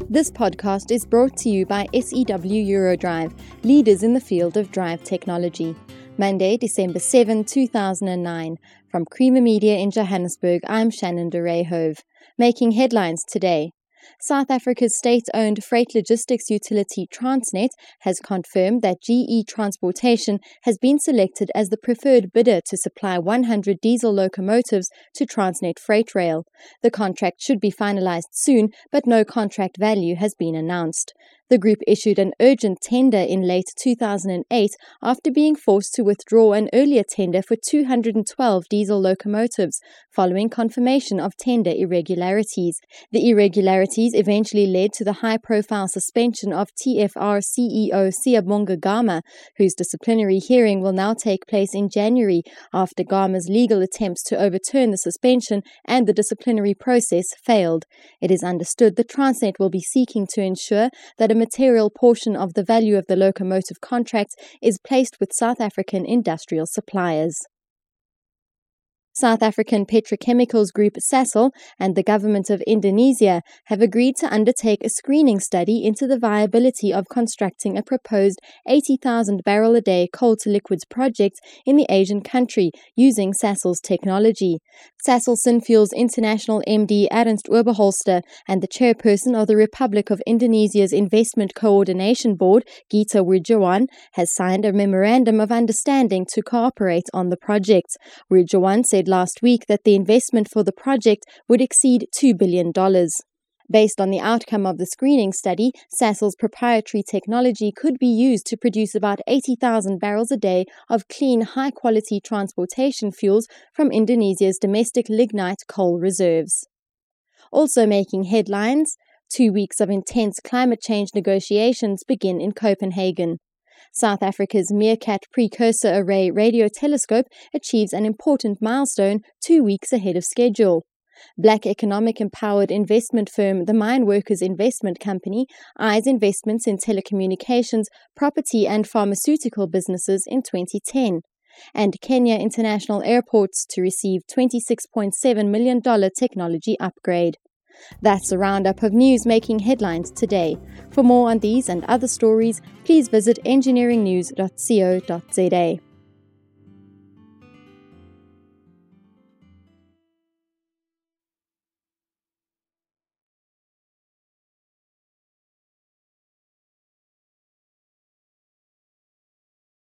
This podcast is brought to you by SEW Eurodrive, leaders in the field of drive technology. Monday, December 7, 2009. From Creamer Media in Johannesburg, I'm Shannon de Rayhove. Making headlines today. South Africa's state-owned freight logistics utility Transnet has confirmed that GE Transportation has been selected as the preferred bidder to supply 100 diesel locomotives to Transnet Freight Rail. The contract should be finalized soon, but no contract value has been announced. The group issued an urgent tender in late 2008 after being forced to withdraw an earlier tender for 212 diesel locomotives, following confirmation of tender irregularities. The irregularities eventually led to the high-profile suspension of TFR CEO Siyabonga Gama, whose disciplinary hearing will now take place in January after Gama's legal attempts to overturn the suspension and the disciplinary process failed. It is understood that Transnet will be seeking to ensure that a material portion of the value of the locomotive contracts is placed with South African industrial suppliers. South African petrochemicals group Sasol and the government of Indonesia have agreed to undertake a screening study into the viability of constructing a proposed 80,000 barrel a day coal-to-liquids project in the Asian country using Sasol's technology. Sasol Synfuels International MD Ernst Oberholster and the chairperson of the Republic of Indonesia's Investment Coordination Board, Gita Wirjawan, has signed a memorandum of understanding to cooperate on the project. Wirjawan said last week that the investment for the project would exceed $2 billion. Based on the outcome of the screening study, Sasol's proprietary technology could be used to produce about 80,000 barrels a day of clean, high-quality transportation fuels from Indonesia's domestic lignite coal reserves. Also making headlines, 2 weeks of intense climate change negotiations begin in Copenhagen. South Africa's Meerkat Precursor Array radio telescope achieves an important milestone 2 weeks ahead of schedule. Black economic-empowered investment firm The Mine Workers Investment Company eyes investments in telecommunications, property and pharmaceutical businesses in 2010. And Kenya International Airports to receive $26.7 million technology upgrade. That's a roundup of news making headlines today. For more on these and other stories, please visit engineeringnews.co.za.